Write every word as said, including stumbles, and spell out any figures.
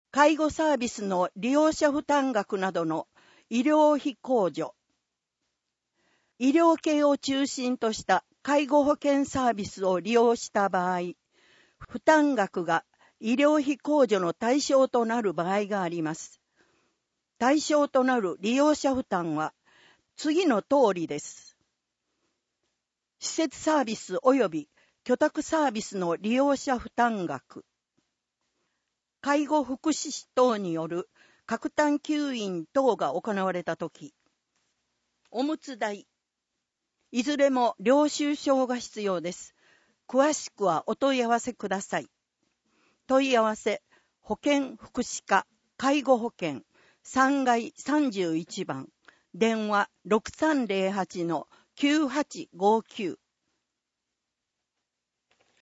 介護サービスの利用者負担額などの医療費控除、医療系を中心とした介護保険サービスを利用した場合、負担額が医療費控除の対象となる場合があります。対象となる利用者負担は次の通りです。施設サービス及び居宅サービスの利用者負担額、介護福祉士等による各単吸引等が行われたとき、おむつ代、いずれも領収書が必要です。詳しくはお問い合わせください。問い合わせ、保健福祉課、介護保険、さんがいさんじゅういちばん、電話 ろくさんぜろはちのきゅうはちごきゅう